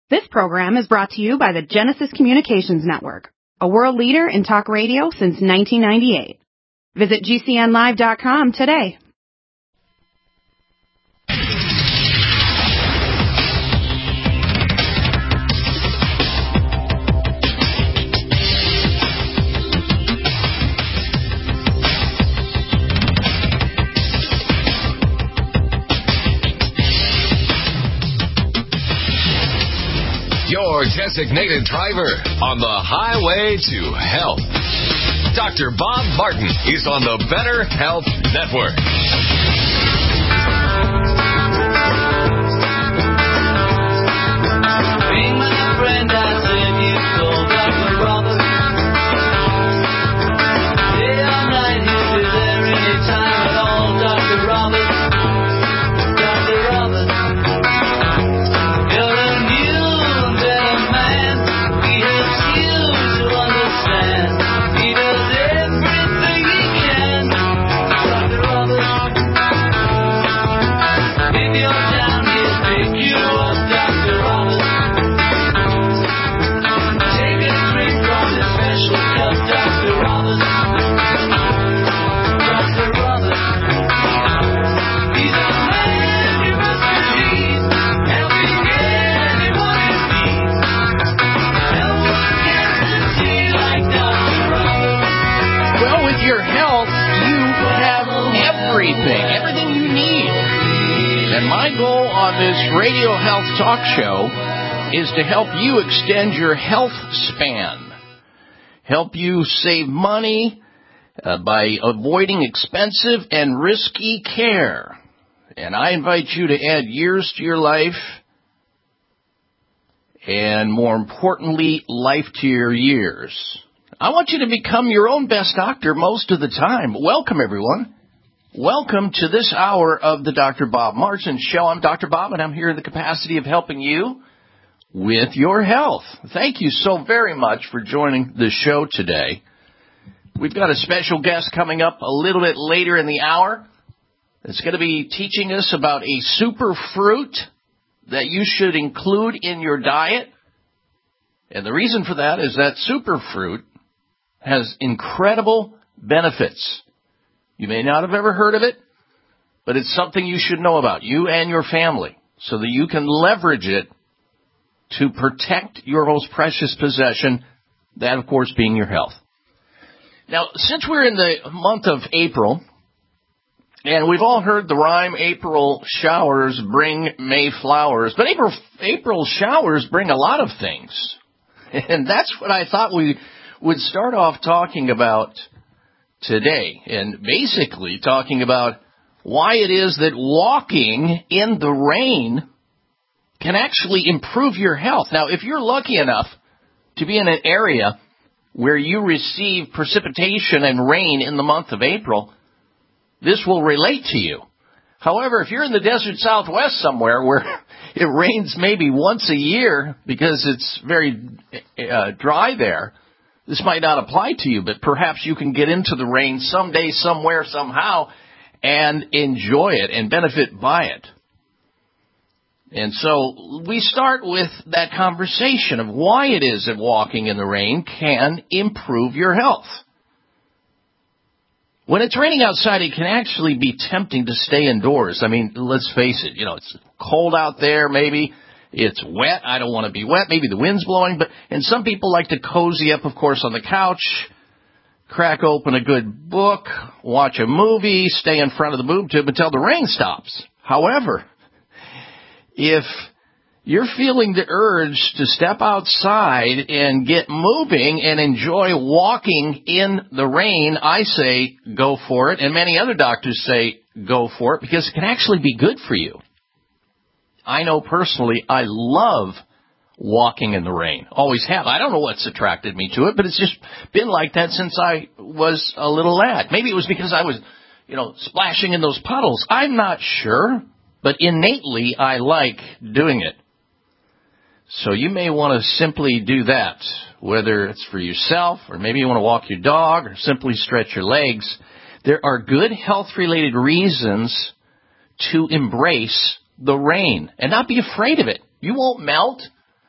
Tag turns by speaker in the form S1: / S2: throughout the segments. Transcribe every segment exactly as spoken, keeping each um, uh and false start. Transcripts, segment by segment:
S1: This program is brought to you by the Genesis Communications Network, a world leader in talk radio since nineteen ninety-eight. Visit G C N live dot com today.
S2: Your designated driver on the highway to health. Doctor Bob Martin is on the Better Health Network.
S3: Being my friend, I said you told Doctor Robert. Day or night, he'll be there anytime at all. Doctor Robert, Doctor Robert. You're a new and better man. He helps you to understand. He does everything he can. Doctor Robert. If you're down, he'll pick you up. Doctor Robert. Take a drink from the special cup. Doctor Robert. Doctor Robert. He's a man you must believe. Helping anyone in need. No one gets to see like Doctor Robert.
S4: Well, with your health, you have everything, everything you need. And my goal on this radio health talk show is to help you extend your health span, help you save money uh, by avoiding expensive and risky care. And I invite you to add years to your life and, more importantly, life to your years. I want you to become your own best doctor most of the time. Welcome, everyone. Welcome to this hour of the Doctor Bob Martin Show. I'm Doctor Bob, and I'm here in the capacity of helping you with your health. Thank you so very much for joining the show today. We've got a special guest coming up a little bit later in the hour. It's going to be teaching us about a super fruit that you should include in your diet. And the reason for that is that super fruit has incredible benefits. You may not have ever heard of it, but it's something you should know about, you and your family, so that you can leverage it to protect your most precious possession, that, of course, being your health. Now, since we're in the month of April, and we've all heard the rhyme, April showers bring May flowers, but April, April showers bring a lot of things. And that's what I thought we would start off talking about today, and basically talking about why it is that walking in the rain can actually improve your health. Now, if you're lucky enough to be in an area where you receive precipitation and rain in the month of April, this will relate to you. However, if you're in the desert Southwest somewhere where it rains maybe once a year because it's very uh, dry there, this might not apply to you, but perhaps you can get into the rain someday, somewhere, somehow, and enjoy it and benefit by it. And so we start with that conversation of why it is that walking in the rain can improve your health. When it's raining outside, it can actually be tempting to stay indoors. I mean, let's face it, you know, it's cold out there maybe. It's wet. I don't want to be wet. Maybe the wind's blowing. But and some people like to cozy up, of course, on the couch, crack open a good book, watch a movie, stay in front of the boob tube until the rain stops. However, if you're feeling the urge to step outside and get moving and enjoy walking in the rain, I say go for it. And many other doctors say go for it because it can actually be good for you. I know personally I love walking in the rain. Always have. I don't know what's attracted me to it, but it's just been like that since I was a little lad. Maybe it was because I was, you know, splashing in those puddles. I'm not sure, but innately I like doing it. So you may want to simply do that, whether it's for yourself or maybe you want to walk your dog or simply stretch your legs. There are good health-related reasons to embrace the rain and not be afraid of it. You won't melt.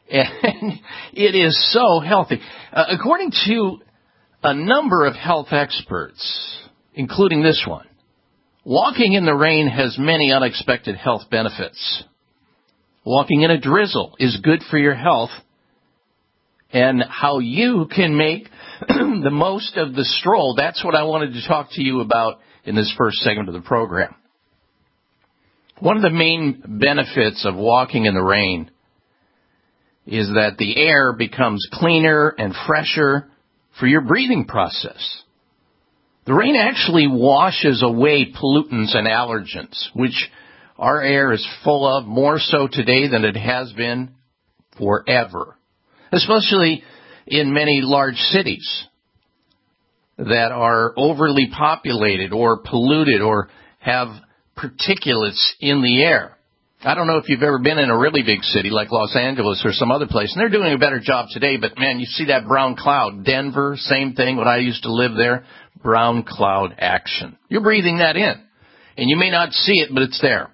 S4: And it is so healthy. Uh, according to a number of health experts, including this one, walking in the rain has many unexpected health benefits. Walking in a drizzle is good for your health, and how you can make the most of the stroll. That's what I wanted to talk to you about in this first segment of the program. One of the main benefits of walking in the rain is that the air becomes cleaner and fresher for your breathing process. The rain actually washes away pollutants and allergens, which our air is full of, more so today than it has been forever, especially in many large cities that are overly populated or polluted or have particulates in the air. I don't know if you've ever been in a really big city like Los Angeles or some other place, and they're doing a better job today, but man, you see that brown cloud. Denver, same thing. When I used to live there, brown cloud action. You're breathing that in, and you may not see it, but it's there.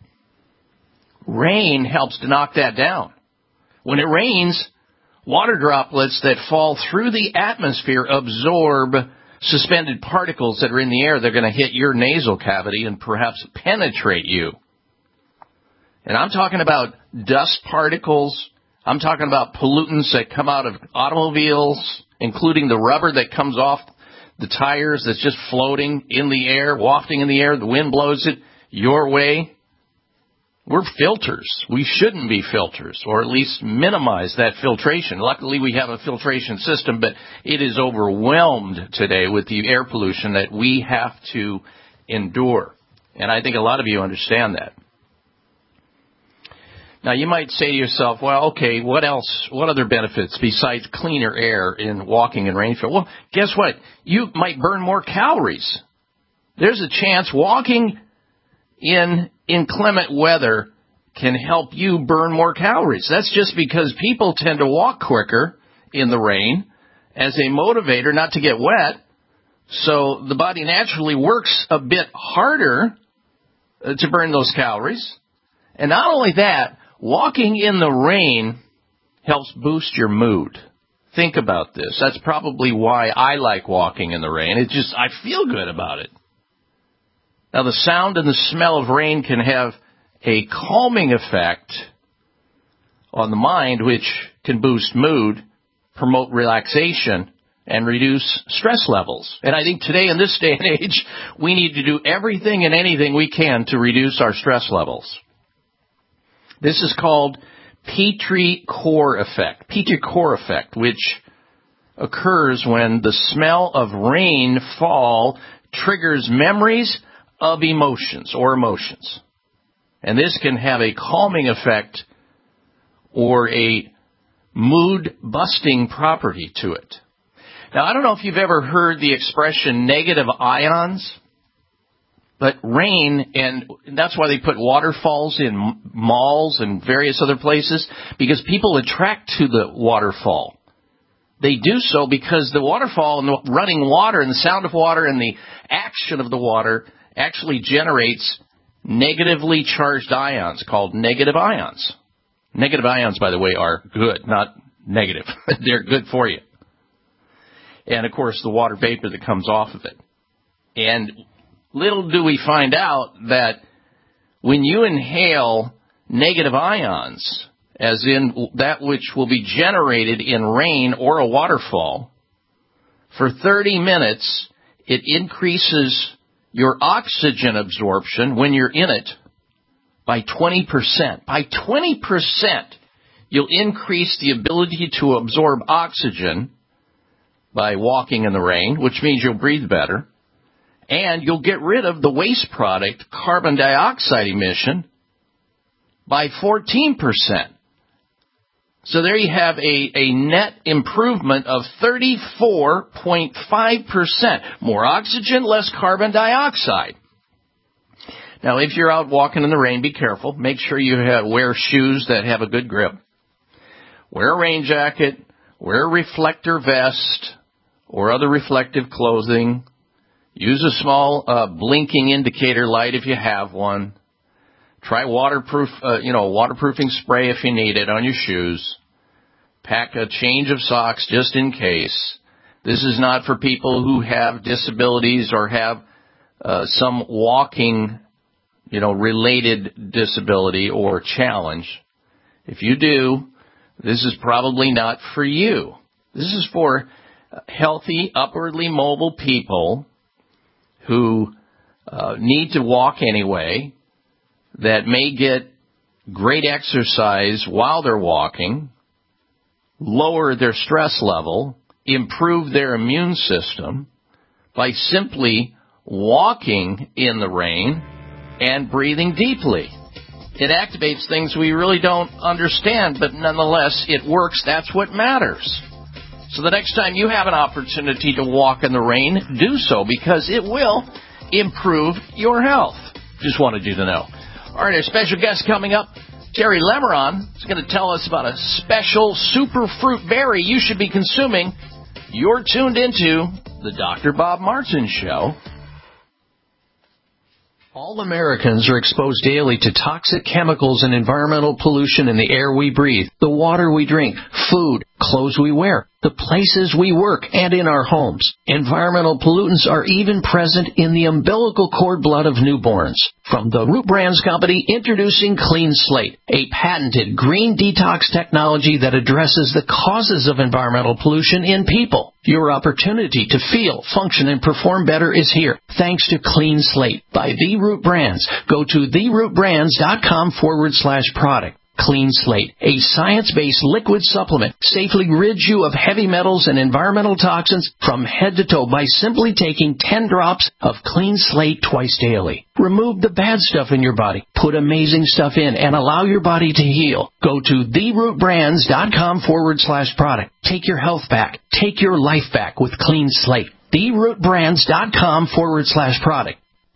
S4: Rain helps to knock that down. When it rains, water droplets that fall through the atmosphere absorb suspended particles that are in the air. They're going to hit your nasal cavity and perhaps penetrate you. And I'm talking about dust particles. I'm talking about pollutants that come out of automobiles, including the rubber that comes off the tires that's just floating in the air, wafting in the air. The wind blows it your way. We're filters. We shouldn't be filters, or at least minimize that filtration. Luckily, we have a filtration system, but it is overwhelmed today with the air pollution that we have to endure. And I think a lot of you understand that. Now, you might say to yourself, well, okay, what else, what other benefits besides cleaner air in walking in rainfall? Well, guess what? You might burn more calories. There's a chance walking in inclement weather can help you burn more calories. That's just because people tend to walk quicker in the rain as a motivator not to get wet. So the body naturally works a bit harder to burn those calories. And not only that, walking in the rain helps boost your mood. Think about this. That's probably why I like walking in the rain. It just, I feel good about it. Now, the sound and the smell of rain can have a calming effect on the mind, which can boost mood, promote relaxation, and reduce stress levels. And I think today, in this day and age, we need to do everything and anything we can to reduce our stress levels. This is called Petrie-Core effect, Petrie-Core effect, which occurs when the smell of rainfall triggers memories of emotions or emotions. And this can have a calming effect or a mood-busting property to it. Now, I don't know if you've ever heard the expression negative ions, but rain, and that's why they put waterfalls in malls and various other places, because people attract to the waterfall. They do so because the waterfall and the running water and the sound of water and the action of the water actually generates negatively charged ions called negative ions. Negative ions, by the way, are good, not negative. They're good for you. And, of course, the water vapor that comes off of it. And little do we find out that when you inhale negative ions, as in that which will be generated in rain or a waterfall, for thirty minutes, it increases your oxygen absorption when you're in it by twenty percent. By twenty percent, you'll increase the ability to absorb oxygen by walking in the rain, which means you'll breathe better. And you'll get rid of the waste product, carbon dioxide emission, by fourteen percent. So there you have a, a net improvement of thirty-four point five percent. More oxygen, less carbon dioxide. Now, if you're out walking in the rain, be careful. Make sure you have, wear shoes that have a good grip. Wear a rain jacket. Wear a reflector vest or other reflective clothing. Use a small uh, blinking indicator light if you have one. Try waterproof, uh, you know, waterproofing spray if you need it on your shoes. Pack a change of socks just in case. This is not for people who have disabilities or have uh, some walking, you know, related disability or challenge. If you do, this is probably not for you. This is for healthy, upwardly mobile people who uh, need to walk anyway, that may get great exercise while they're walking, lower their stress level, improve their immune system by simply walking in the rain and breathing deeply. It activates things we really don't understand, but nonetheless, it works. That's what matters. So the next time you have an opportunity to walk in the rain, do so, because it will improve your health. Just wanted you to know. All right, our special guest coming up, Terry Lemeron, is going to tell us about a special super fruit berry you should be consuming. You're tuned into the Doctor Bob Martin Show. All Americans are exposed daily to toxic chemicals and environmental pollution in the air we breathe, the water we drink, food, clothes we wear, the places we work, and in our homes. Environmental pollutants are even present in the umbilical cord blood of newborns. From the Root Brands Company, introducing Clean Slate, a patented green detox technology that addresses the causes of environmental pollution in people. Your opportunity to feel, function, and perform better is here, thanks to Clean Slate by The Root Brands. Go to therootbrands.com forward slash product. Clean Slate, a science-based liquid supplement, safely rids you of heavy metals and environmental toxins from head to toe by simply taking ten drops of Clean Slate twice daily. Remove the bad stuff in your body, put amazing stuff in, and allow your body to heal. Go to therootbrands.com forward slash product. Take your health back. Take your life back with Clean Slate. therootbrands.com forward slash product.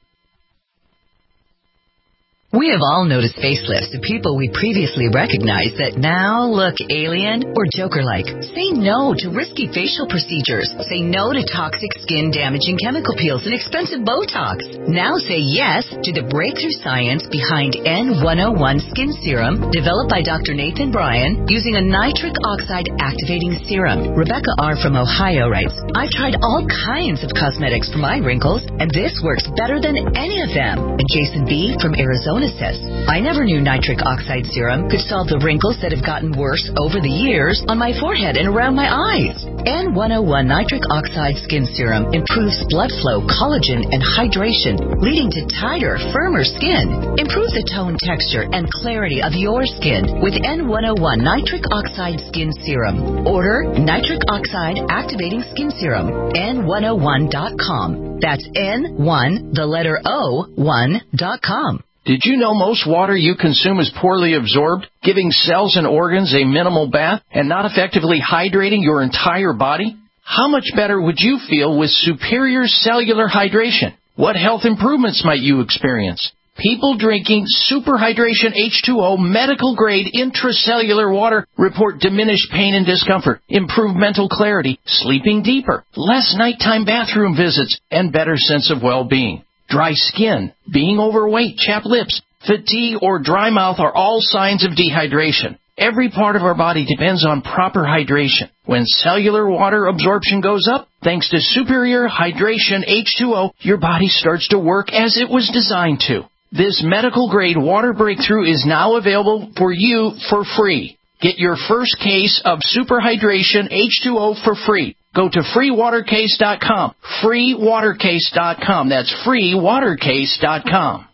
S5: We have all noticed facelifts of people we previously recognized that now look alien or Joker-like. Say no to risky facial procedures. Say no to toxic skin-damaging chemical peels and expensive Botox. Now say yes to the breakthrough science behind N one oh one Skin Serum, developed by Doctor Nathan Bryan using a nitric oxide activating serum. Rebecca R. from Ohio writes, I've tried all kinds of cosmetics for my wrinkles, and this works better than any of them. And Jason B. from Arizona says, I never knew nitric oxide serum could solve the wrinkles that have gotten worse over the years on my forehead and around my eyes. N one oh one nitric oxide skin serum improves blood flow, collagen, and hydration, leading to tighter, firmer skin. Improve the tone, texture, and clarity of your skin with N one oh one nitric oxide skin serum. Order nitric oxide activating skin serum, N one oh one dot com. That's N one, the letter O, one dot com.
S4: Did you know most water you consume is poorly absorbed, giving cells and organs a minimal bath and not effectively hydrating your entire body? How much better would you feel with superior cellular hydration? What health improvements might you experience? People drinking Super Hydration H two O medical-grade intracellular water report diminished pain and discomfort, improved mental clarity, sleeping deeper, less nighttime bathroom visits, and better sense of well-being. Dry skin, being overweight, chapped lips, fatigue, or dry mouth are all signs of dehydration. Every part of our body depends on proper hydration. When cellular water absorption goes up, thanks to Superior Hydration H two O, your body starts to work as it was designed to. This medical-grade water breakthrough is now available for you for free. Get your first case of Super Hydration H two O for free. Go to free water case dot com. free water case dot com. That's free water case dot com.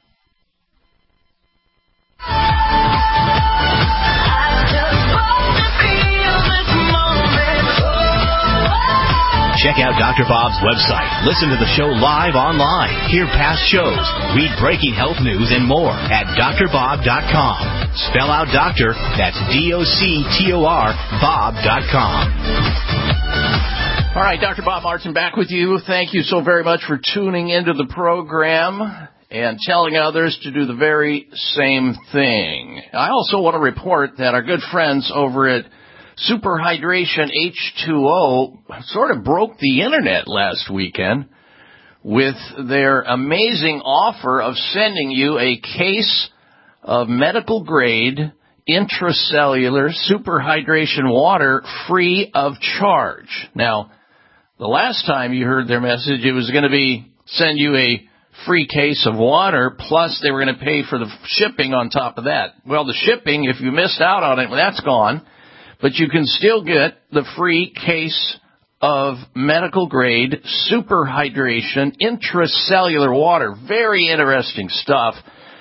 S6: Check out Doctor Bob's website. Listen to the show live online. Hear past shows. Read breaking health news and more at D R bob dot com. Spell out doctor. That's D O C T O R Bob dot com.
S4: All right, Doctor Bob Martin back with you. Thank you so very much for tuning into the program and telling others to do the very same thing. I also want to report that our good friends over at Super Hydration H two O sort of broke the internet last weekend with their amazing offer of sending you a case of medical-grade intracellular superhydration water free of charge. Now, the last time you heard their message, it was going to be send you a free case of water, plus they were going to pay for the shipping on top of that. Well, the shipping, if you missed out on it, well, that's gone. But you can still get the free case of medical-grade superhydration intracellular water. Very interesting stuff.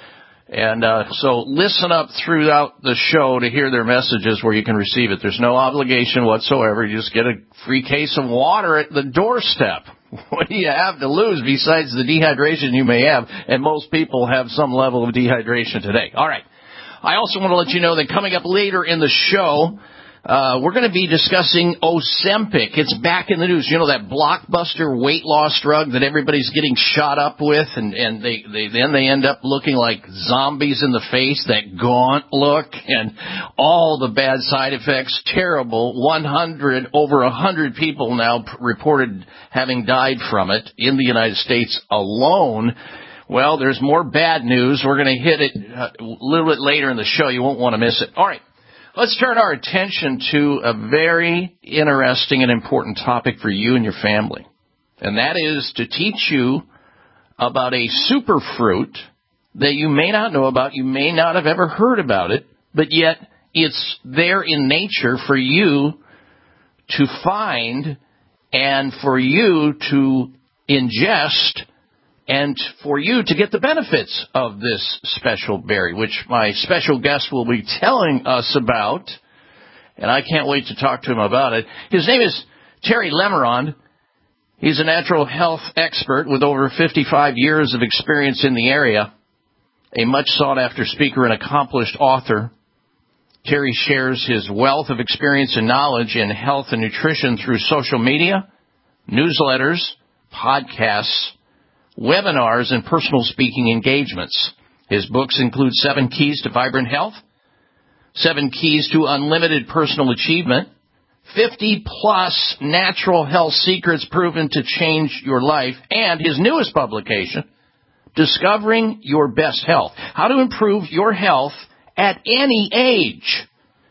S4: And uh, so listen up throughout the show to hear their messages where you can receive it. There's no obligation whatsoever. You just get a free case of water at the doorstep. What do you have to lose besides the dehydration you may have? And most people have some level of dehydration today. All right. I also want to let you know that coming up later in the show, Uh, we're going to be discussing Ozempic. It's back in the news. You know, that blockbuster weight loss drug that everybody's getting shot up with, and, and they, they then they end up looking like zombies in the face, that gaunt look, and all the bad side effects. Terrible. one hundred, over one hundred people now p- reported having died from it in the United States alone. Well, there's more bad news. We're going to hit it uh, a little bit later in the show. You won't want to miss it. All right. Let's turn our attention to a very interesting and important topic for you and your family. And that is to teach you about a superfruit that you may not know about, you may not have ever heard about it, but yet it's there in nature for you to find and for you to ingest and for you to get the benefits of this special berry, which my special guest will be telling us about, and I can't wait to talk to him about it. His name is Terry Lemerond. He's a natural health expert with over fifty-five years of experience in the area, a much sought-after speaker and accomplished author. Terry shares his wealth of experience and knowledge in health and nutrition through social media, newsletters, podcasts, webinars, and personal speaking engagements. His books include Seven Keys to Vibrant Health, Seven Keys to Unlimited Personal Achievement, fifty plus Natural Health Secrets Proven to Change Your Life, and his newest publication, Discovering Your Best Health, How to Improve Your Health at Any Age.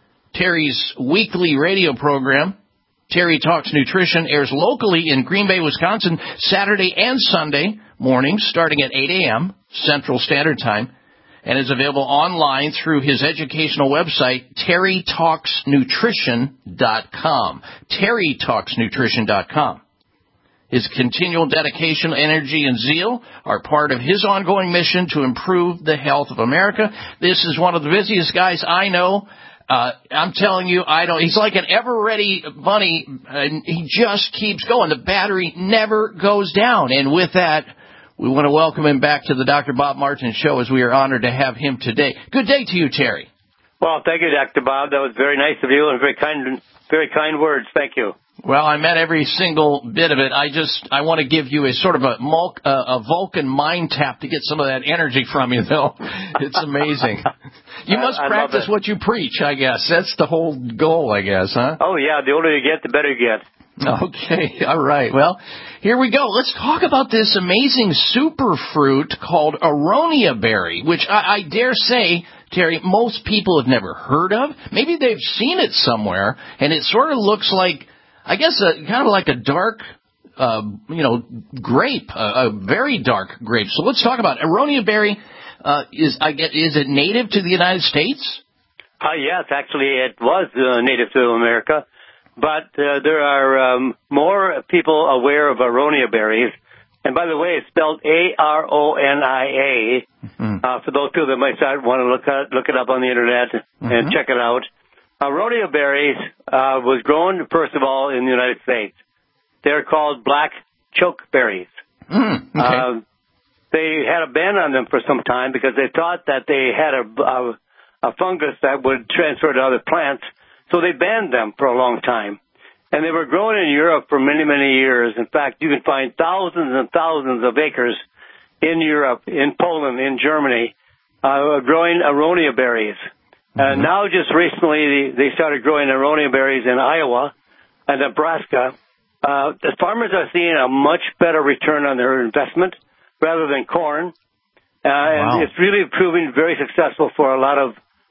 S4: Terry's weekly radio program, Terry Talks Nutrition, airs locally in Green Bay, Wisconsin, Saturday and Sunday mornings starting at eight a.m. Central Standard Time, and is available online through his educational website, terry talks nutrition dot com. terry talks nutrition dot com. His continual dedication, energy, and zeal are part of his ongoing mission to improve the health of America. This is one of the busiest guys I know. Uh, I'm telling you, I don't, he's like an ever-ready bunny, and he just keeps going. The battery never goes down. And with that, we want to welcome him back to the Doctor Bob Martin Show, as we are honored to have him today. Good day to you, Terry.
S7: Well, thank you, Doctor Bob. That was very nice of you and very kind, very kind words. Thank you.
S4: Well, I meant every single bit of it. I just, I want to give you a sort of a, Mul- uh, a Vulcan mind tap to get some of that energy from you, though. It's amazing. You must I, I practice what you preach, I guess. That's the whole goal, I guess, huh?
S7: Oh, yeah. The older you get, the better you get.
S4: Okay. All right. Well, here we go. Let's talk about this amazing superfruit called aronia berry, which I, I dare say, Terry, most people have never heard of. Maybe they've seen it somewhere, and it sort of looks like, I guess, a, kind of like a dark, uh, you know, grape, a, a very dark grape. So let's talk about it. Aronia berry. Uh, is I get is it native to the United States?
S7: Uh, yes, actually, it was uh, native to America, but uh, there are um, more people aware of aronia berries. And by the way, it's spelled A R O N I A. Mm-hmm. Uh, for those people that might start, want to look at, look it up on the internet mm-hmm. and check it out. Aronia berries uh, was grown, first of all, in the United States. They're called black chokeberries.
S4: Mm, okay.
S7: Uh, they had a ban on them for some time because they thought that they had a, a, a fungus that would transfer to other plants, so they banned them for a long time. And they were grown in Europe for many, many years. In fact, you can find thousands and thousands of acres in Europe, in Poland, in Germany, uh, growing aronia berries. Mm-hmm. And now, just recently, they started growing aronia berries in Iowa and Nebraska. Uh, the farmers are seeing a much better return on their investment rather than corn. Uh, wow. And it's really proving very successful for a lot of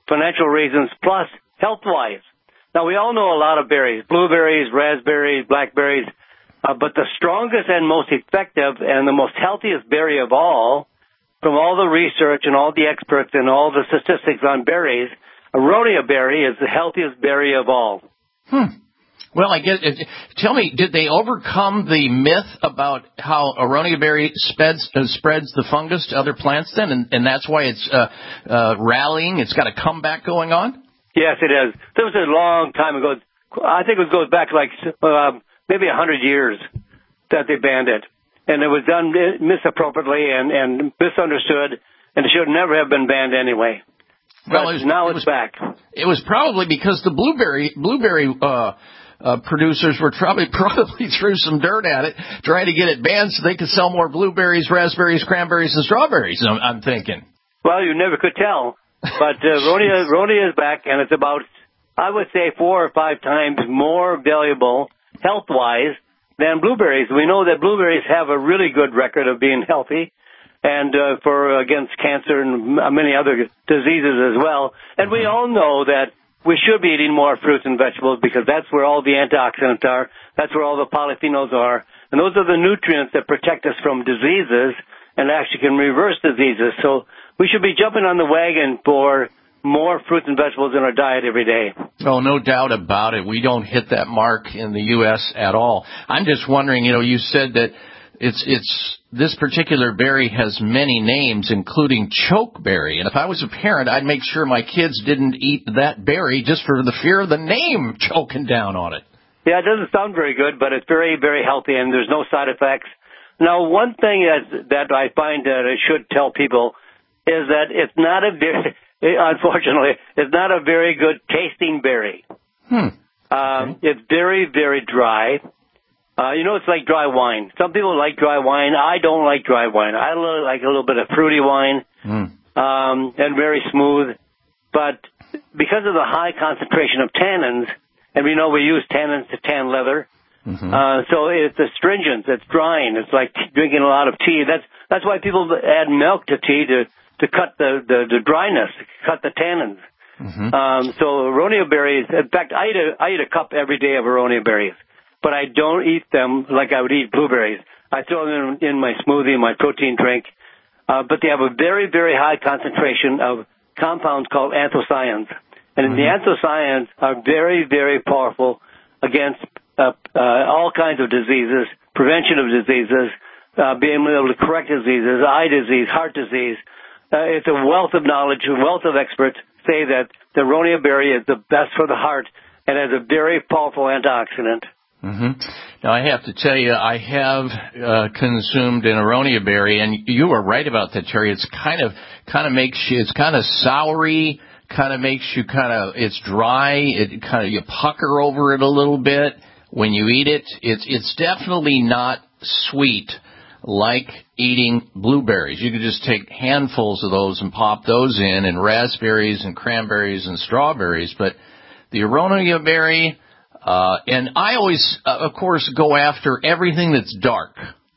S7: financial reasons, plus health-wise. Now, we all know a lot of berries, blueberries, raspberries, blackberries, uh, but the strongest and most effective and the most healthiest berry of all, from all the research and all the experts and all the statistics on berries, aronia berry is the healthiest berry of all.
S4: Hmm. Well, I guess, tell me, did they overcome the myth about how aronia berry spreads, uh, spreads the fungus to other plants then, and, and that's why it's uh, uh, rallying, it's got a comeback going on?
S7: Yes, it is. This was a long time ago. I think it goes back like uh, maybe a hundred years that they banned it. And it was done misappropriately and, and misunderstood, and it should never have been banned anyway.
S4: Well,
S7: but
S4: it was,
S7: now
S4: it
S7: it's
S4: was,
S7: back.
S4: It was probably because the blueberry blueberry uh, uh, producers were probably probably threw some dirt at it, trying to get it banned so they could sell more blueberries, raspberries, cranberries, and strawberries. I'm, I'm thinking.
S7: Well, you never could tell, but uh, Ronia, Ronia is back, and it's about, I would say, four or five times more valuable health-wise than blueberries. We know that blueberries have a really good record of being healthy, and uh, for against cancer and many other diseases as well. And we all know that we should be eating more fruits and vegetables because that's where all the antioxidants are. That's where all the polyphenols are. And those are the nutrients that protect us from diseases and actually can reverse diseases. So we should be jumping on the wagon for more fruits and vegetables in our diet every day.
S4: Oh, no doubt about it. We don't hit that mark in the U S at all. I'm just wondering, you know, you said that it's it's this particular berry has many names, including chokeberry. And if I was a parent, I'd make sure my kids didn't eat that berry just for the fear of the name choking down on it.
S7: Yeah, it doesn't sound very good, but it's very, very healthy, and there's no side effects. Now, one thing that, that I find that I should tell people is that it's not a very, unfortunately, it's not a very good tasting berry.
S4: Hmm.
S7: Um,
S4: okay.
S7: It's very, very dry. Uh, you know, it's like dry wine. Some people like dry wine. I don't like dry wine. I like a little bit of fruity wine,
S4: mm.
S7: um, and very smooth. But because of the high concentration of tannins, and we know we use tannins to tan leather, mm-hmm. uh, so it's astringent, it's drying. It's like drinking a lot of tea. That's that's why people add milk to tea to, to cut the, the, the dryness, cut the tannins. Mm-hmm. Um, so aronia berries, in fact, I eat, a, I eat a cup every day of aronia berries. But I don't eat them like I would eat blueberries. I throw them in, in my smoothie, my protein drink. Uh, but they have a very, very high concentration of compounds called anthocyanins. And mm-hmm. the anthocyanins are very, very powerful against uh, uh, all kinds of diseases, prevention of diseases, uh, being able to correct diseases, eye disease, heart disease. Uh, it's a wealth of knowledge, a wealth of experts say that the aronia berry is the best for the heart and has a very powerful antioxidant.
S4: Mm-hmm. Now, I have to tell you, I have uh, consumed an aronia berry, and you were right about that, Terry. It's kind of kind of makes you, it's kind of soury, kind of makes you kind of, it's dry. It kind of, you pucker over it a little bit when you eat it. It's it's definitely not sweet like eating blueberries. You could just take handfuls of those and pop those in, and raspberries and cranberries and strawberries. But the aronia berry. Uh, and I always, uh, of course, go after everything that's dark.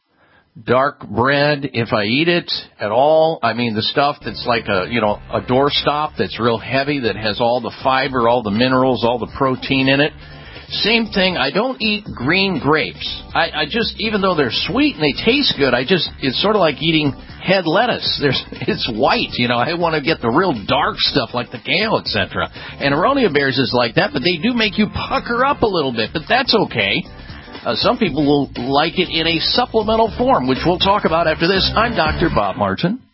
S4: Dark bread, if I eat it at all, I mean the stuff that's like a, you know, a doorstop that's real heavy, that has all the fiber, all the minerals, all the protein in it. Same thing, I don't eat green grapes. I, I just, even though they're sweet and they taste good, I just, it's sort of like eating head lettuce. There's, it's white, you know, I want to get the real dark stuff like the kale, et cetera. And aronia berries is like that, but they do make you pucker up a little bit, but that's okay. Uh, some people will like it in a supplemental form, which we'll talk about after this. I'm Doctor Bob Martin.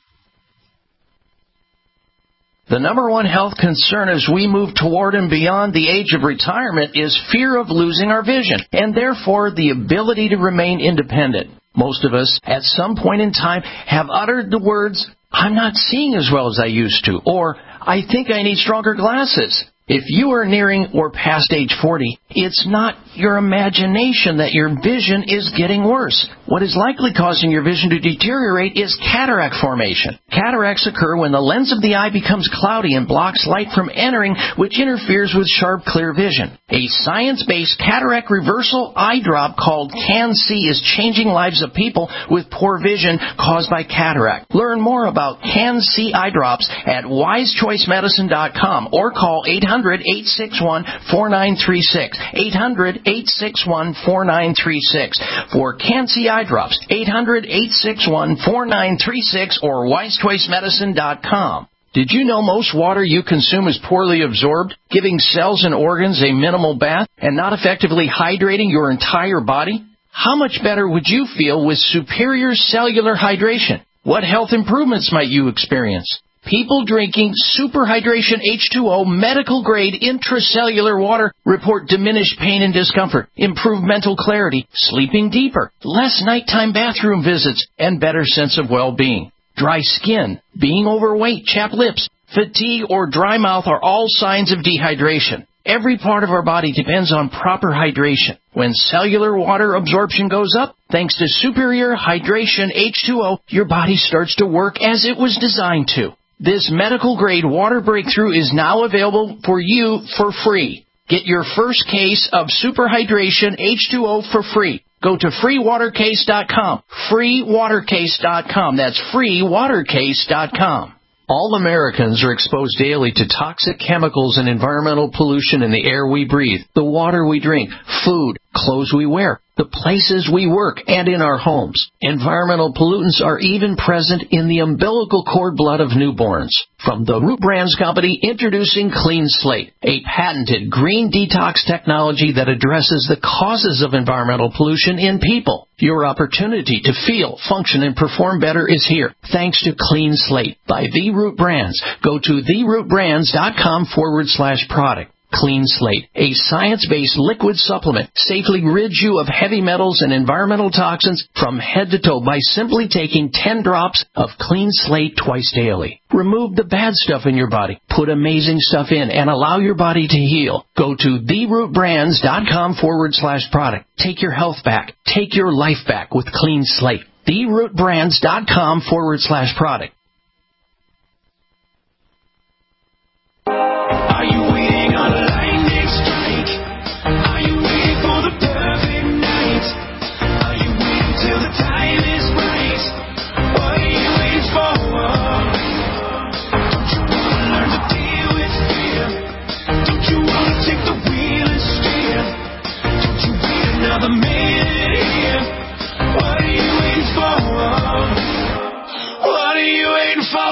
S4: The number one health concern as we move toward and beyond the age of retirement is fear of losing our vision, and therefore the ability to remain independent. Most of us, at some point in time, have uttered the words, "I'm not seeing as well as I used to," or "I think I need stronger glasses." If you are nearing or past age forty, it's not your imagination that your vision is getting worse. What is likely causing your vision to deteriorate is cataract formation. Cataracts occur when the lens of the eye becomes cloudy and blocks light from entering, which interferes with sharp, clear vision. A science-based cataract reversal eye drop called CanC is changing lives of people with poor vision caused by cataract. Learn more about CanC eye drops at wise choice medicine dot com or call eight hundred, eight six one, four nine three six. eight hundred, eight six one, four nine three six. For CanC eye drops, eight hundred, eight six one, four nine three six or wise choice medicine dot com. Did you know most water you consume is poorly absorbed, giving cells and organs a minimal bath and not effectively hydrating your entire body? How much better would you feel with superior cellular hydration? What health improvements might you experience? People drinking Super Hydration H two O medical-grade intracellular water report diminished pain and discomfort, improved mental clarity, sleeping deeper, less nighttime bathroom visits, and better sense of well-being. Dry skin, being overweight, chapped lips, fatigue, or dry mouth are all signs of dehydration. Every part of our body depends on proper hydration. When cellular water absorption goes up, thanks to Superior Hydration H two O, your body starts to work as it was designed to. This medical-grade water breakthrough is now available for you for free. Get your first case of Super Hydration H two O for free. Go to free water case dot com. free water case dot com. That's free water case dot com. All Americans are exposed daily to toxic chemicals and environmental pollution in the air we breathe, the water we drink, food, clothes we wear, the places we work, and in our homes. Environmental pollutants are even present in the umbilical cord blood of newborns. From the Root Brands Company, introducing Clean Slate, a patented green detox technology that addresses the causes of environmental pollution in people. Your opportunity to feel, function, and perform better is here, thanks to Clean Slate by The Root Brands. Go to the root brands dot com forward slash product. Clean Slate, a science-based liquid supplement, safely rids you of heavy metals and environmental toxins from head to toe by simply taking ten drops of Clean Slate twice daily. Remove the bad stuff in your body, put amazing stuff in, and allow your body to heal. Go to the root brands dot com forward slash product. Take your health back. Take your life back with Clean Slate. the root brands dot com forward slash product.
S8: Are you waiting on a lightning strike? Are you waiting for the perfect night? Are you waiting till the time is right? What are you waiting for? Don't you want to learn to deal with fear? Don't you want to take the wheel and steer? Don't you wait another minute here? What are you waiting for? What are you waiting for?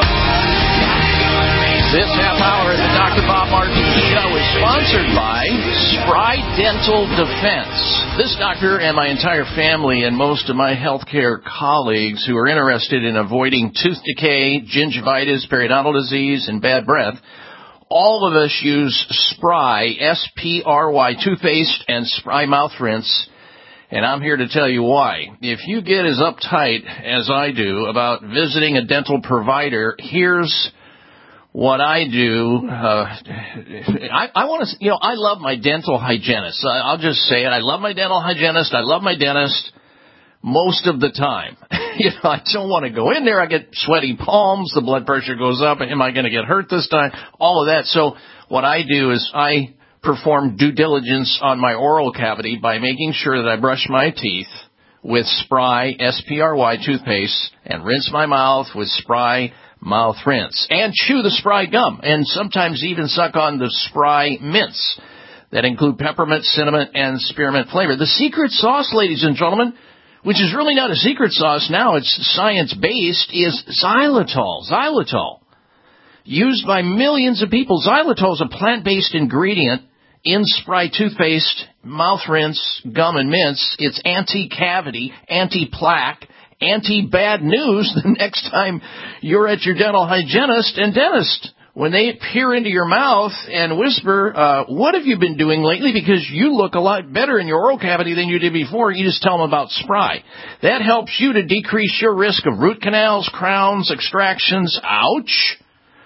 S4: This half hour of the Doctor Bob Martin Show is sponsored by Spry Dental Defense. This doctor and my entire family and most of my healthcare colleagues who are interested in avoiding tooth decay, gingivitis, periodontal disease, and bad breath, all of us use Spry, S P R Y toothpaste and Spry mouth rinse. And I'm here to tell you why. If you get as uptight as I do about visiting a dental provider, here's what I do. Uh, I, I want to, you know, I love my dental hygienist. I, I'll just say it. I love my dental hygienist. I love my dentist most of the time. You know, I don't want to go in there. I get sweaty palms. The blood pressure goes up. Am I going to get hurt this time? All of that. So what I do is I perform due diligence on my oral cavity by making sure that I brush my teeth with Spry, S P R Y toothpaste, and rinse my mouth with Spry mouth rinse, and chew the Spry gum, and sometimes even suck on the Spry mints that include peppermint, cinnamon, and spearmint flavor. The secret sauce, ladies and gentlemen, which is really not a secret sauce now, it's science-based, is xylitol. Xylitol. Used by millions of people. Xylitol is a plant-based ingredient in Spry toothpaste, mouth rinse, gum, and mints. It's anti-cavity, anti-plaque, anti-bad news the next time you're at your dental hygienist and dentist. When they peer into your mouth and whisper, uh, what have you been doing lately? Because you look a lot better in your oral cavity than you did before. You just tell them about Spry. That helps you to decrease your risk of root canals, crowns, extractions, ouch,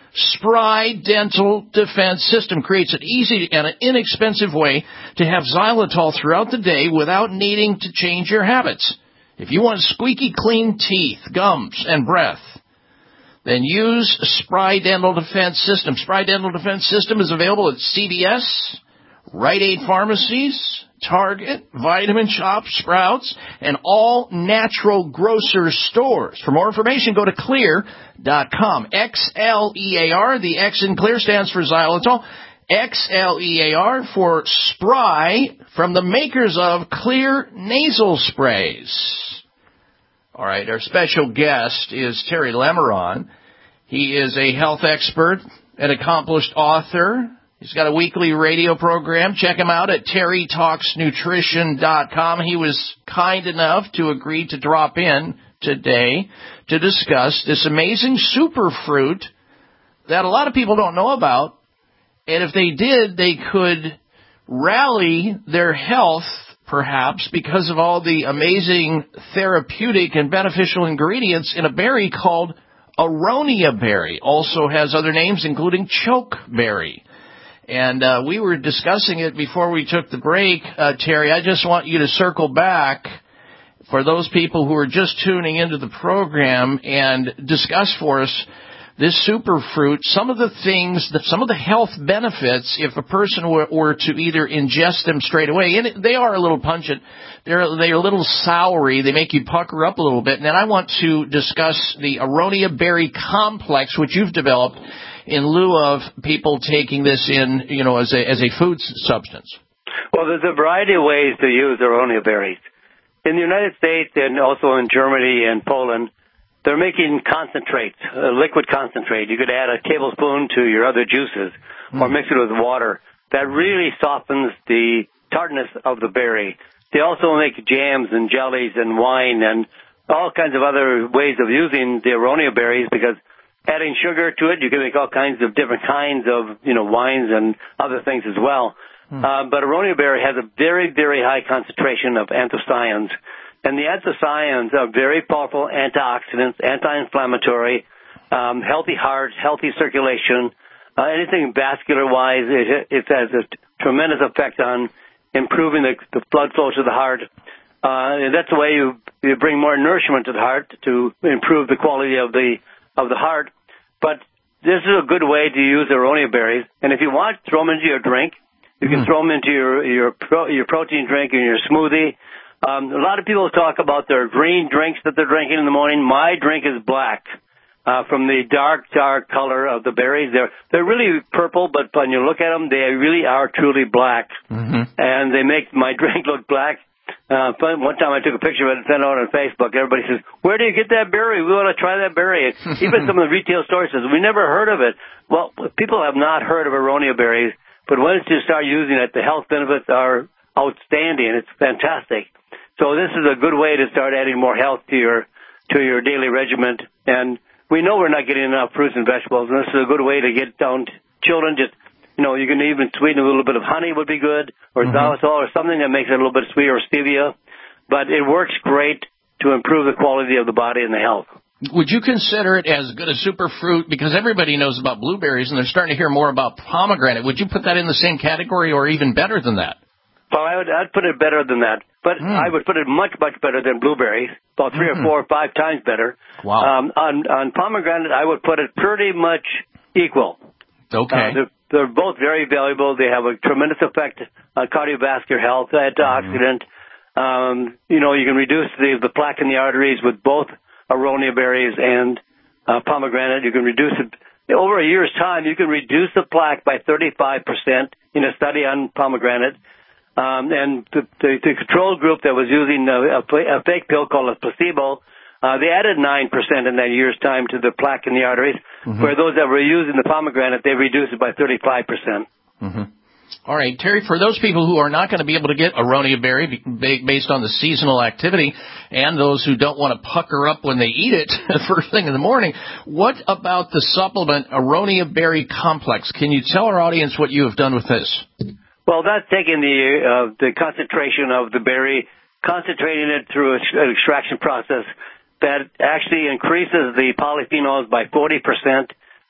S4: Spry Dental Defense System creates an easy and an inexpensive way to have xylitol throughout the day without needing to change your habits. If you want squeaky clean teeth, gums, and breath, then use Spry Dental Defense System. Spry Dental Defense System is available at C V S, Rite Aid pharmacies, Target, Vitamin Shop, Sprouts, and all natural grocer stores. For more information, go to Xlear dot com. X L E A R. The X in Xlear stands for xylitol. X L E A R for Spry, from the makers of Xlear nasal sprays. All right, our special guest is Terry Lemeron. He is a health expert, an accomplished author. He's got a weekly radio program. Check him out at terry talks nutrition dot com. He was kind enough to agree to drop in today to discuss this amazing superfruit that a lot of people don't know about. And if they did, they could rally their health, perhaps, because of all the amazing therapeutic and beneficial ingredients in a berry called aronia berry. Also has other names, including chokeberry. And uh, we were discussing it before we took the break, uh, Terry. I just want you to circle back for those people who are just tuning into the program and discuss for us this superfruit, some of the things, that, some of the health benefits if a person were, were to either ingest them straight away. And it, they are a little pungent. They're, they're a little soury. They make you pucker up a little bit. And then I want to discuss the aronia berry complex, which you've developed in lieu of people taking this in, you know, as a, as a food substance.
S7: Well, there's a variety of ways to use aronia berries. In the United States and also in Germany and Poland, they're making concentrate, uh, liquid concentrate. You could add a tablespoon to your other juices mm. or mix it with water. That really softens the tartness of the berry. They also make jams and jellies and wine and all kinds of other ways of using the aronia berries, because adding sugar to it, you can make all kinds of different kinds of, you know, wines and other things as well. Mm. Uh, but aronia berry has a very, very high concentration of anthocyanins. And the anthocyanins are very powerful antioxidants, anti-inflammatory, um, healthy heart, healthy circulation, uh, anything vascular-wise. It, it has a t- tremendous effect on improving the, the blood flow to the heart. Uh, and that's the way you, you bring more nourishment to the heart to improve the quality of the of the heart. But this is a good way to use aronia berries. And if you want, throw them into your drink. You can mm. throw them into your your, pro, your protein drink and your smoothie. Um, a lot of people talk about their green drinks that they're drinking in the morning. My drink is black, uh, from the dark, dark color of the berries. They're, they're really purple, but when you look at them, they really are truly black. Mm-hmm. And they make my drink look black. Uh, one time I took a picture of it and sent it out on Facebook. Everybody says, where do you get that berry? We want to try that berry. Even some of the retail stores says, we never heard of it. Well, people have not heard of aronia berries, but once you start using it, the health benefits are outstanding. It's fantastic. So this is a good way to start adding more health to your to your daily regimen. And we know we're not getting enough fruits and vegetables, and this is a good way to get down to children. Just, you know, you can even sweeten a little bit of honey would be good, or mm-hmm. xylitol, or something that makes it a little bit sweeter, or stevia. But it works great to improve the quality of the body and the health.
S4: Would you consider it as good a superfruit? Because everybody knows about blueberries, and they're starting to hear more about pomegranate. Would you put that in the same category or even better than that?
S7: Well, I would, I'd put it better than that. But mm. I would put it much, much better than blueberries, about three mm-hmm. or four or five times better.
S4: Wow.
S7: Um, on, on pomegranate, I would put it pretty much equal.
S4: Okay. Uh,
S7: they're, they're both very valuable. They have a tremendous effect on cardiovascular health, antioxidant. Mm-hmm. Um, you know, you can reduce the, the plaque in the arteries with both aronia berries and uh, pomegranate. You can reduce it. Over a year's time, you can reduce the plaque by thirty-five percent in a study on pomegranate. Um, and the, the, the control group that was using a, a fake pill called a placebo, uh, they added nine percent in that year's time to the plaque in the arteries, mm-hmm. where those that were using the pomegranate, they reduced it by thirty-five percent.
S4: Mm-hmm. All right, Terry, for those people who are not going to be able to get aronia berry based on the seasonal activity, and those who don't want to pucker up when they eat it first thing in the morning, what about the supplement aronia berry complex? Can you tell our audience what you have done with this?
S7: Well, that's taking the uh, the concentration of the berry, concentrating it through an extraction process that actually increases the polyphenols by forty percent,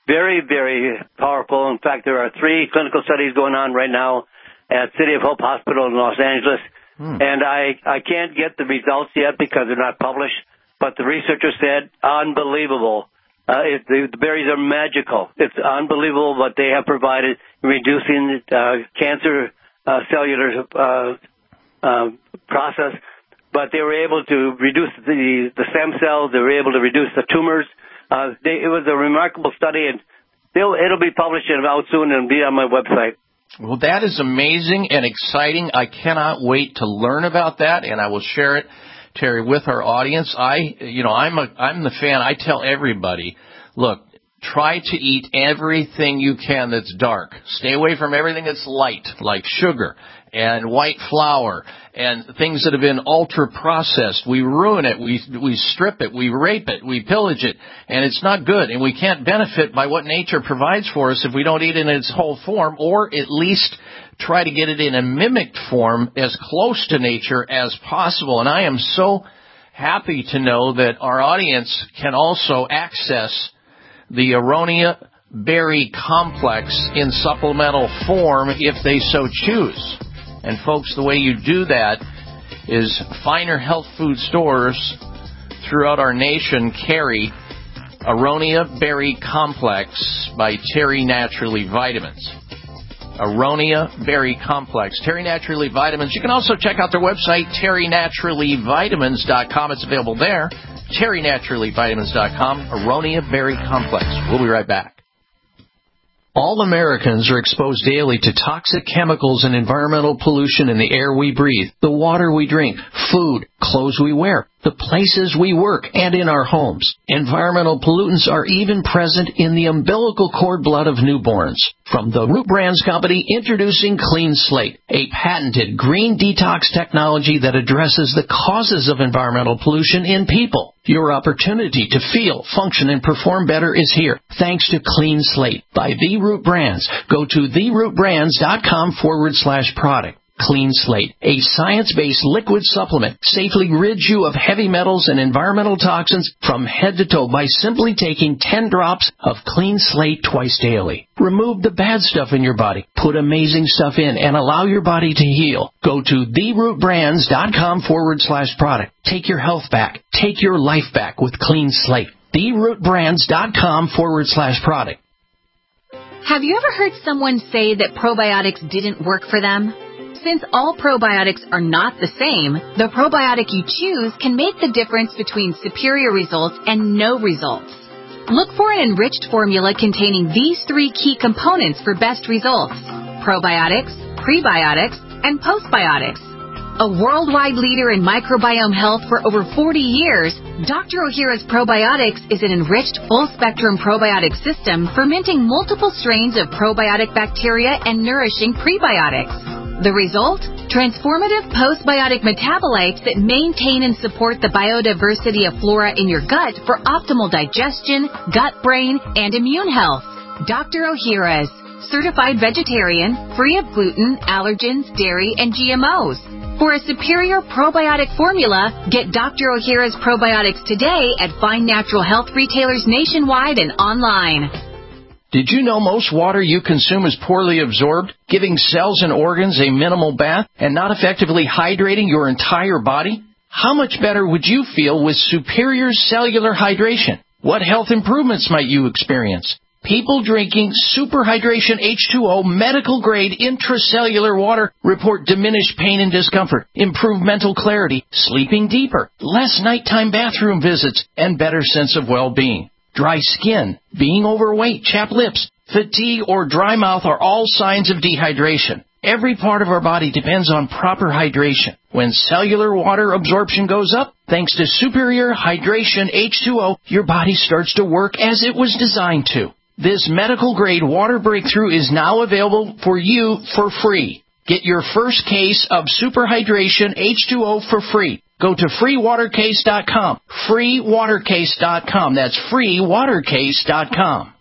S7: very, very powerful. In fact, there are three clinical studies going on right now at City of Hope Hospital in Los Angeles. Hmm. And I, I can't get the results yet because they're not published, but the researchers said unbelievable. Uh, it, the, the berries are magical. It's unbelievable what they have provided in reducing uh, cancer uh, cellular uh, uh, process. But they were able to reduce the, the stem cells. They were able to reduce the tumors. Uh, they, it was a remarkable study, and they'll, it'll be published out soon and be on my website.
S4: Well, that is amazing and exciting. I cannot wait to learn about that, and I will share it, Terry, with our audience. I, you know, I'm a, I'm the fan. I tell everybody, look, try to eat everything you can that's dark. Stay away from everything that's light, like sugar and white flour and things that have been ultra-processed. We ruin it. We we strip it. We rape it. We pillage it. And it's not good. And we can't benefit by what nature provides for us if we don't eat it in its whole form, or at least try to get it in a mimicked form as close to nature as possible. And I am so happy to know that our audience can also access the Aronia Berry Complex in supplemental form if they so choose. And folks, the way you do that is finer health food stores throughout our nation carry Aronia Berry Complex by Terry Naturally Vitamins. Aronia Berry Complex, Terry Naturally Vitamins. You can also check out their website, terry naturally vitamins dot com. It's available there, terry naturally vitamins dot com, Aronia Berry Complex. We'll be right back. All Americans are exposed daily to toxic chemicals and environmental pollution in the air we breathe, the water we drink, food, clothes we wear, the places we work, and in our homes. Environmental pollutants are even present in the umbilical cord blood of newborns. From the Root Brands Company, introducing Clean Slate, a patented green detox technology that addresses the causes of environmental pollution in people. Your opportunity to feel, function, and perform better is here, thanks to Clean Slate by The Root Brands. Go to the root brands dot com forward slash product. Clean Slate, a science-based liquid supplement, safely rids you of heavy metals and environmental toxins from head to toe by simply taking ten drops of Clean Slate twice daily. Remove the bad stuff in your body, put amazing stuff in, and allow your body to heal. Go to the root brands dot com forward slash product. Take your health back. Take your life back with Clean Slate. the root brands dot com forward slash product.
S5: Have you ever heard someone say that probiotics didn't work for them? Since all probiotics are not the same, the probiotic you choose can make the difference between superior results and no results. Look for an enriched formula containing these three key components for best results: probiotics, prebiotics, and postbiotics. A worldwide leader in microbiome health for over forty years, Doctor Ohhira's Probiotics is an enriched full-spectrum probiotic system fermenting multiple strains of probiotic bacteria and nourishing prebiotics. The result? Transformative postbiotic metabolites that maintain and support the biodiversity of flora in your gut for optimal digestion, gut, brain, and immune health. Doctor Ohhira's, certified vegetarian, free of gluten, allergens, dairy, and G M Os. For a superior probiotic formula, get Doctor Ohhira's Probiotics today at fine natural health retailers nationwide and online.
S4: Did you know most water you consume is poorly absorbed, giving cells and organs a minimal bath and not effectively hydrating your entire body? How much better would you feel with superior cellular hydration? What health improvements might you experience? People drinking Super Hydration H two O medical-grade intracellular water report diminished pain and discomfort, improved mental clarity, sleeping deeper, less nighttime bathroom visits, and better sense of well-being. Dry skin, being overweight, chapped lips, fatigue, or dry mouth are all signs of dehydration. Every part of our body depends on proper hydration. When cellular water absorption goes up, thanks to Superior Hydration H two O, your body starts to work as it was designed to. This medical-grade water breakthrough is now available for you for free. Get your first case of Super Hydration H two O for free. Go to free water case dot com. free water case dot com. That's free water case dot com.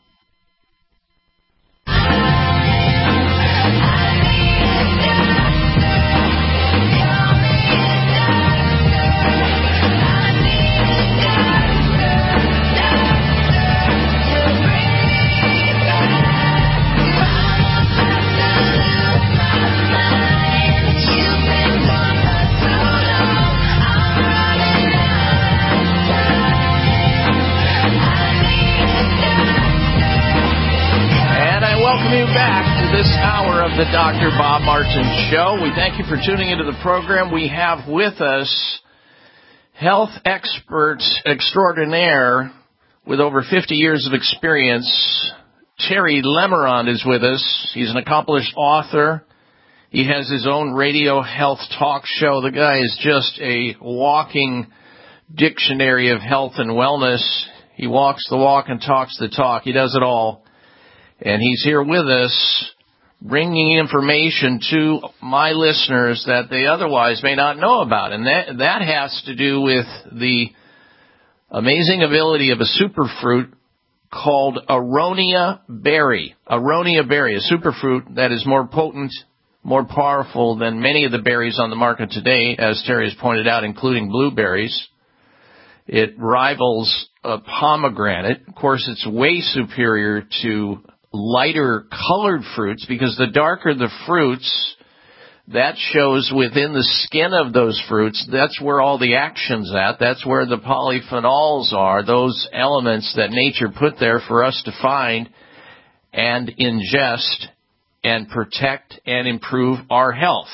S4: of the Doctor Bob Martin Show. We thank you for tuning into the program. We have with us health expert extraordinaire with over fifty years of experience. Terry Lemerond is with us. He's an accomplished author. He has his own radio health talk show. The guy is just a walking dictionary of health and wellness. He walks the walk and talks the talk. He does it all. And he's here with us bringing information to my listeners that they otherwise may not know about. And that, that has to do with the amazing ability of a superfruit called Aronia berry. Aronia berry, a superfruit that is more potent, more powerful than many of the berries on the market today, as Terry has pointed out, including blueberries. It rivals a pomegranate. Of course, it's way superior to lighter colored fruits, because the darker the fruits, that shows within the skin of those fruits, that's where all the action's at. That's where the polyphenols are, those elements that nature put there for us to find and ingest and protect and improve our health.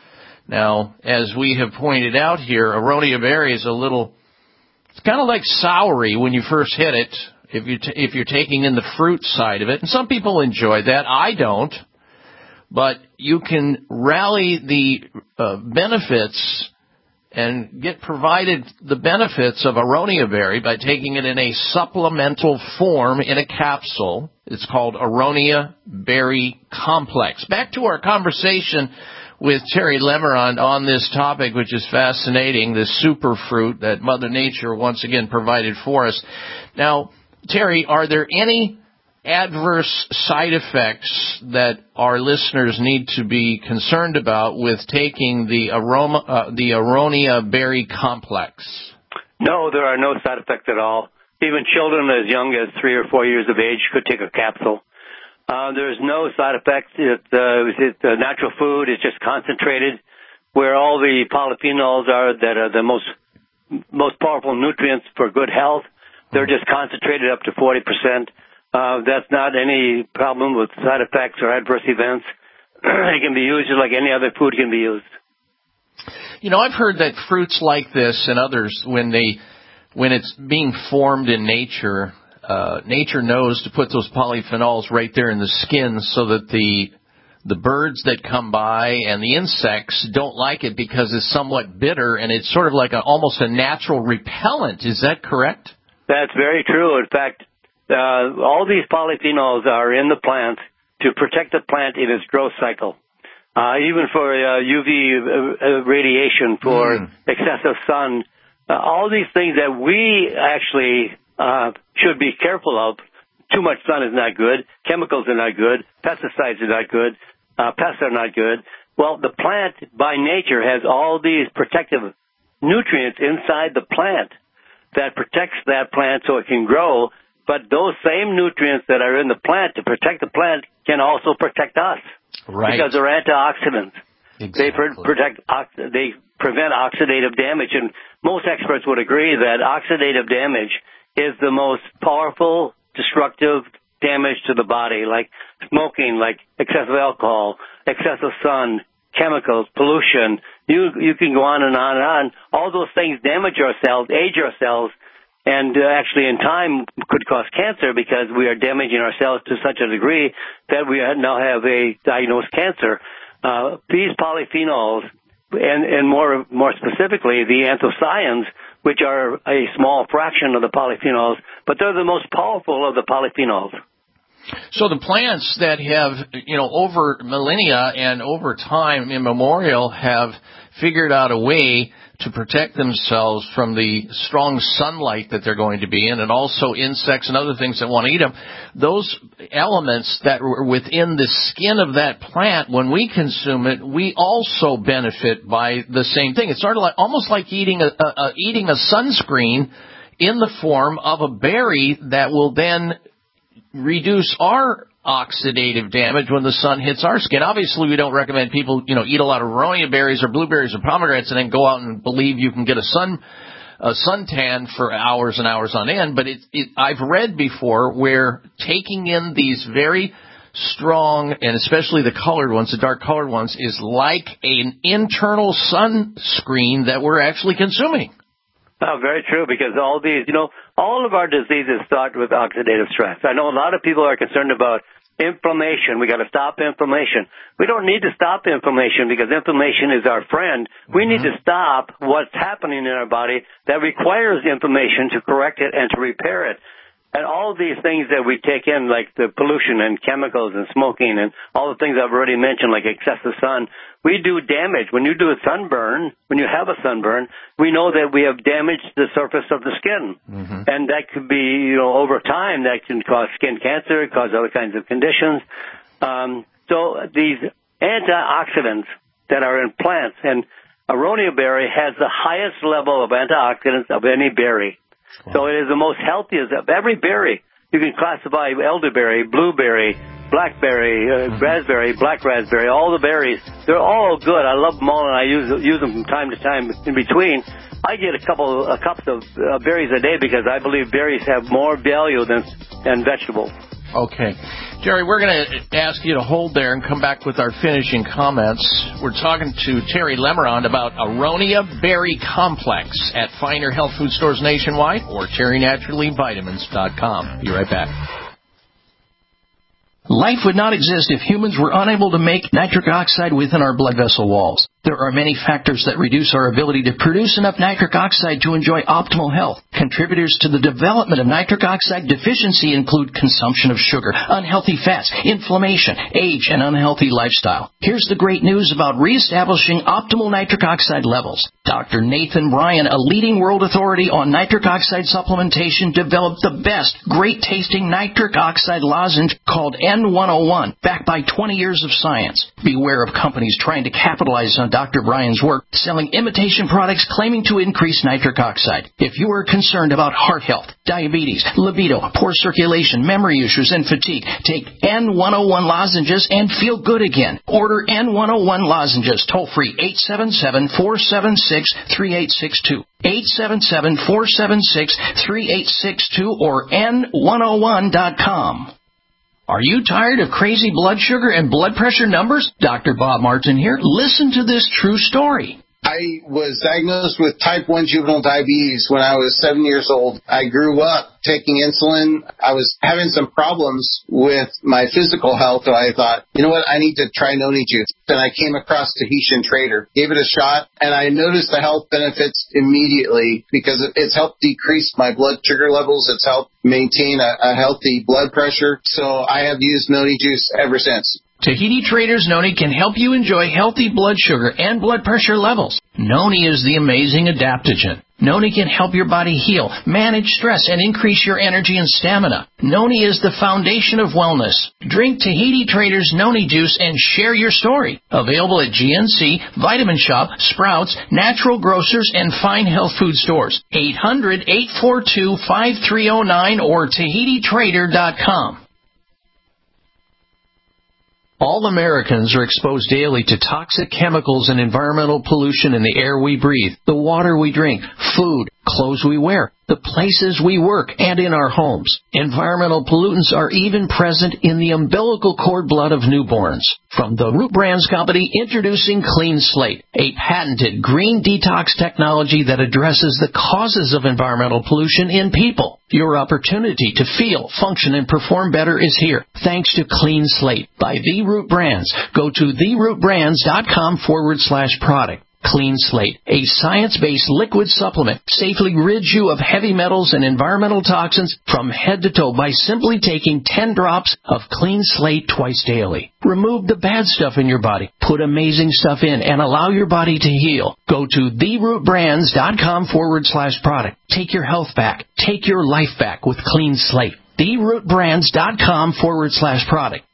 S4: Now, as we have pointed out here, Aronia berry is a little, it's kind of like soury when you first hit it, if you t- if you're taking in the fruit side of it. And some people enjoy that. I don't. But you can rally the uh, benefits and get provided the benefits of Aronia berry by taking it in a supplemental form in a capsule. It's called Aronia Berry Complex. Back to our conversation with Terry Lemerond on this topic, which is fascinating, this superfruit that Mother Nature once again provided for us. Now, Terry, are there any adverse side effects that our listeners need to be concerned about with taking the aroma, uh, the Aronia berry complex?
S7: No, there are no side effects at all. Even children as young as three or four years of age could take a capsule. Uh, there's no side effects. It, uh, it's a natural food. It's just concentrated, where all the polyphenols are that are the most most powerful nutrients for good health. They're just concentrated up to forty percent. Uh, that's not any problem with side effects or adverse events. It can be used just like any other food can be used.
S4: You know, I've heard that fruits like this and others, when they, when it's being formed in nature, uh, nature knows to put those polyphenols right there in the skin so that the the birds that come by and the insects don't like it because it's somewhat bitter, and it's sort of like a, almost a natural repellent. Is that correct?
S7: That's very true. In fact, uh, all these polyphenols are in the plant to protect the plant in its growth cycle. Uh, even for uh, U V uh, radiation, for mm. excessive sun, uh, all these things that we actually uh, should be careful of. Too much sun is not good. Chemicals are not good. Pesticides are not good. Uh, pests are not good. Well, the plant, by nature, has all these protective nutrients inside the plant that protects that plant so it can grow. But those same nutrients that are in the plant to protect the plant can also protect us.
S4: Right.
S7: Because they're antioxidants.
S4: Exactly.
S7: They pre- protect, they prevent oxidative damage. And most experts would agree that oxidative damage is the most powerful destructive damage to the body, like smoking, like excessive alcohol, excessive sun, chemicals, pollution. You you can go on and on and on. All those things damage our cells, age our cells, and uh, actually in time could cause cancer because we are damaging our cells to such a degree that we now have a diagnosed cancer. Uh, these polyphenols, and, and more more specifically the anthocyanins, which are a small fraction of the polyphenols, but they're the most powerful of the polyphenols.
S4: So the plants that have, you know, over millennia and over time immemorial have figured out a way to protect themselves from the strong sunlight that they're going to be in, and also insects and other things that want to eat them. Those elements that are within the skin of that plant, when we consume it, we also benefit by the same thing. It's sort of like, almost like eating a, a, a eating a sunscreen in the form of a berry that will then reduce our oxidative damage when the sun hits our skin. Obviously, we don't recommend people, you know, eat a lot of aronia berries or blueberries or pomegranates and then go out and believe you can get a sun a suntan for hours and hours on end. But it, it, I've read before where taking in these very strong, and especially the colored ones, the dark colored ones, is like an internal sunscreen that we're actually consuming.
S7: Oh, very true, because all these, you know, all of our diseases start with oxidative stress. I know a lot of people are concerned about inflammation. We got to stop inflammation. We don't need to stop inflammation because inflammation is our friend. We need to stop what's happening in our body that requires inflammation to correct it and to repair it. And all these things that we take in, like the pollution and chemicals and smoking and all the things I've already mentioned, like excessive sun, we do damage. When you do a sunburn, when you have a sunburn, we know that we have damaged the surface of the skin. Mm-hmm. And that could be, you know, over time, that can cause skin cancer, cause other kinds of conditions. Um, so these antioxidants that are in plants, and aronia berry has the highest level of antioxidants of any berry. So it is the most healthiest of every berry. You can classify elderberry, blueberry, blackberry, uh, mm-hmm. raspberry, black raspberry, all the berries. They're all good. I love them all, and I use use them from time to time in between. I get a couple of cups of uh, berries a day because I believe berries have more value than, than vegetables.
S4: Okay. Jerry, we're going to ask you to hold there and come back with our finishing comments. We're talking to Terry Lemerond about Aronia Berry Complex at finer health food stores nationwide or terry naturally vitamins dot com. Be right back. Life would not exist if humans were unable to make nitric oxide within our blood vessel walls. There are many factors that reduce our ability to produce enough nitric oxide to enjoy optimal health. Contributors to the development of nitric oxide deficiency include consumption of sugar, unhealthy fats, inflammation, age, and unhealthy lifestyle. Here's the great news about reestablishing optimal nitric oxide levels. Doctor Nathan Bryan, a leading world authority on nitric oxide supplementation, developed the best, great-tasting nitric oxide lozenge called N one oh one, backed by twenty years of science. Beware of companies trying to capitalize on Doctor Bryan's work, selling imitation products claiming to increase nitric oxide. If you are concerned about heart health, diabetes, libido, poor circulation, memory issues, and fatigue, take N one oh one lozenges and feel good again. Order N one oh one lozenges toll-free eight seven seven, four seven six, three eight six two. eight seven seven, four seven six, three eight six two or N one oh one dot com. Are you tired of crazy blood sugar and blood pressure numbers? Doctor Bob Martin here. Listen to this true story.
S9: I was diagnosed with type one juvenile diabetes when I was seven years old. I grew up taking insulin. I was having some problems with my physical health, so I thought, you know what, I need to try Noni Juice. Then I came across Tahitian Trader, gave it a shot, and I noticed the health benefits immediately because it's helped decrease my blood sugar levels. It's helped maintain a, a healthy blood pressure. So I have used Noni Juice ever since.
S4: Tahiti Trader's Noni can help you enjoy healthy blood sugar and blood pressure levels. Noni is the amazing adaptogen. Noni can help your body heal, manage stress, and increase your energy and stamina. Noni is the foundation of wellness. Drink Tahiti Trader's Noni Juice and share your story. Available at G N C, Vitamin Shop, Sprouts, Natural Grocers, and fine health food stores. eight hundred, eight four two, five three zero nine or Tahiti Trader dot com. All Americans are exposed daily to toxic chemicals and environmental pollution in the air we breathe, the water we drink, food, clothes we wear, the places we work, and in our homes. Environmental pollutants are even present in the umbilical cord blood of newborns. From the Root Brands Company, introducing Clean Slate, a patented green detox technology that addresses the causes of environmental pollution in people. Your opportunity to feel, function, and perform better is here, thanks to Clean Slate by The Root Brands. Go to the root brands dot com forward slash product. Clean Slate, a science-based liquid supplement, safely rids you of heavy metals and environmental toxins from head to toe by simply taking ten drops of Clean Slate twice daily. Remove the bad stuff in your body, put amazing stuff in, and allow your body to heal. Go to the root brands dot com forward slash product. Take your health back. Take your life back with Clean Slate. the root brands dot com forward slash product.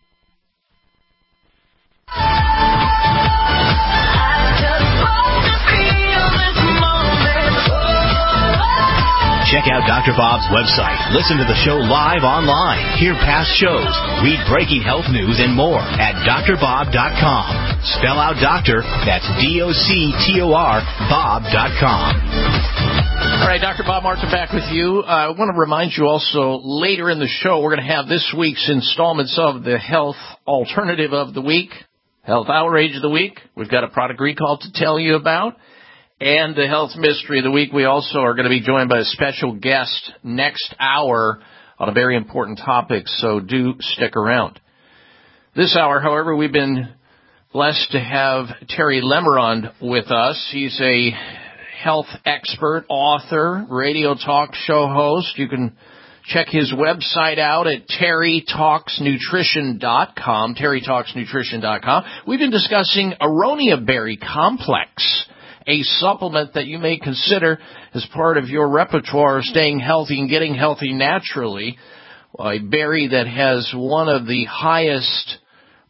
S6: Check out Doctor Bob's website. Listen to the show live online. Hear past shows. Read breaking health news and more at dr bob dot com. Spell out doctor, that's D O C T O R, bob dot com.
S4: All right, Doctor Bob Martin back with you. Uh, I want to remind you also, later in the show, we're going to have this week's installments of the Health Alternative of the Week, Health Outrage of the Week. We've got a product recall to tell you about, and the Health Mystery of the Week. We also are going to be joined by a special guest next hour on a very important topic, so do stick around. This hour, however, we've been blessed to have Terry Lemerond with us. He's a health expert, author, radio talk show host. You can check his website out at terry talks nutrition dot com, terry talks nutrition dot com. We've been discussing Aronia Berry Complex, a supplement that you may consider as part of your repertoire of staying healthy and getting healthy naturally. A berry that has one of the highest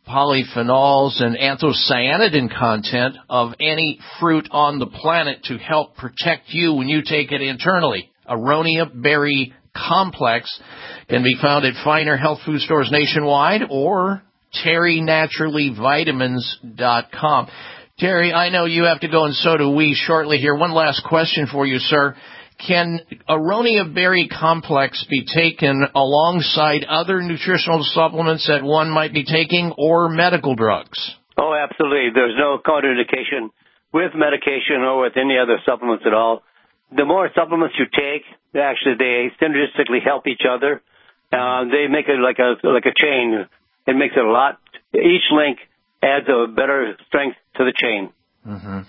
S4: polyphenols and anthocyanidin content of any fruit on the planet to help protect you when you take it internally. Aronia Berry Complex can be found at finer health food stores nationwide or terry naturally vitamins dot com. Terry, I know you have to go, and so do we shortly here. One last question for you, sir. Can Aronia Berry Complex be taken alongside other nutritional supplements that one might be taking or medical drugs?
S7: Oh, absolutely. There's no contraindication with medication or with any other supplements at all. The more supplements you take, actually they synergistically help each other. Uh, they make it like a like a chain. It makes it a lot. Each link adds a better strength to the chain.
S4: Mm-hmm.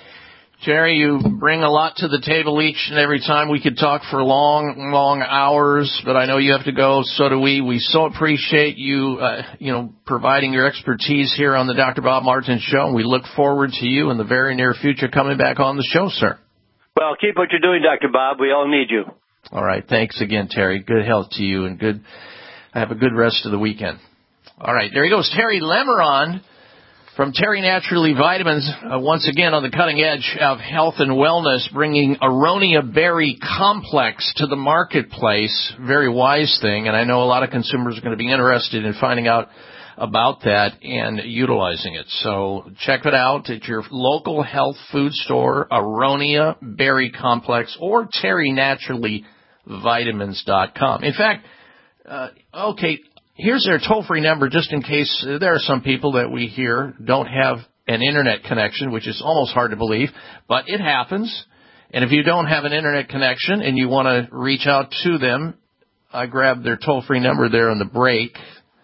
S4: Jerry, you bring a lot to the table each and every time. We could talk for long, long hours, but I know you have to go. So do we. We so appreciate you, uh, you know, providing your expertise here on the Doctor Bob Martin Show. And we look forward to you in the very near future coming back on the show, sir.
S7: Well, keep what you're doing, Doctor Bob. We all need you.
S4: All right. Thanks again, Terry. Good health to you, and good. Have a good rest of the weekend. All right. There he goes, Terry Lemerond from Terry Naturally Vitamins, uh, once again on the cutting edge of health and wellness, bringing Aronia Berry Complex to the marketplace. Very wise thing, and I know a lot of consumers are going to be interested in finding out about that and utilizing it. So check it out at your local health food store, Aronia Berry Complex, or terry naturally vitamins dot com. In fact, uh, okay, here's their toll-free number just in case there are some people that we hear don't have an internet connection, which is almost hard to believe, but it happens. And if you don't have an internet connection and you want to reach out to them, I grabbed their toll-free number there on the break.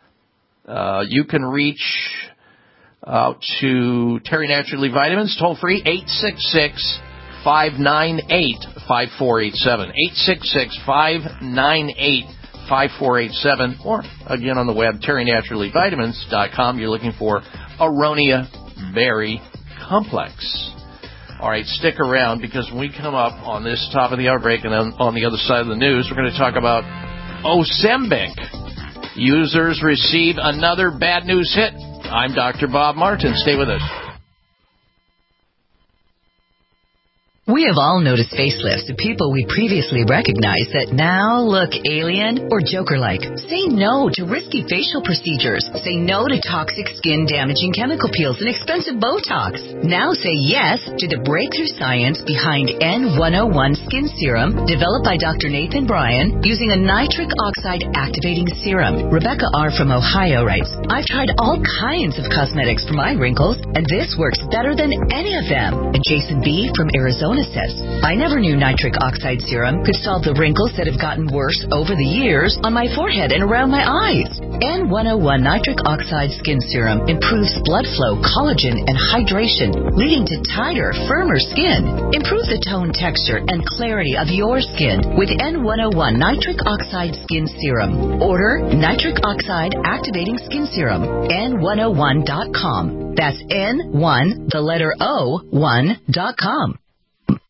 S4: Uh, you can reach out to Terry Naturally Vitamins, toll-free, eight six six, five nine eight, five four eight seven, eight six six, five nine eight, five four eight seven, or again on the web, terry naturally vitamins dot com. You're looking for Aronia Berry Complex. All right, stick around, because when we come up on this top of the hour break and then on the other side of the news, we're going to talk about Ozempic. Users receive another bad news hit. I'm Doctor Bob Martin. Stay with us.
S5: We have all noticed facelifts of people we previously recognized that now look alien or Joker-like. Say no to risky facial procedures. Say no to toxic skin-damaging chemical peels and expensive Botox. Now say yes to the breakthrough science behind N one oh one Skin Serum, developed by Doctor Nathan Bryan, using a nitric oxide activating serum. Rebecca R. from Ohio writes, I've tried all kinds of cosmetics for my wrinkles, and this works better than any of them. And Jason B. from Arizona says, I never knew nitric oxide serum could solve the wrinkles that have gotten worse over the years on my forehead and around my eyes. N one oh one Nitric Oxide Skin Serum improves blood flow, collagen, and hydration, leading to tighter, firmer skin. Improve the tone, texture, and clarity of your skin with N one oh one Nitric Oxide Skin Serum. Order Nitric Oxide Activating Skin Serum, N one oh one dot com. That's N one, the letter O, one dot com.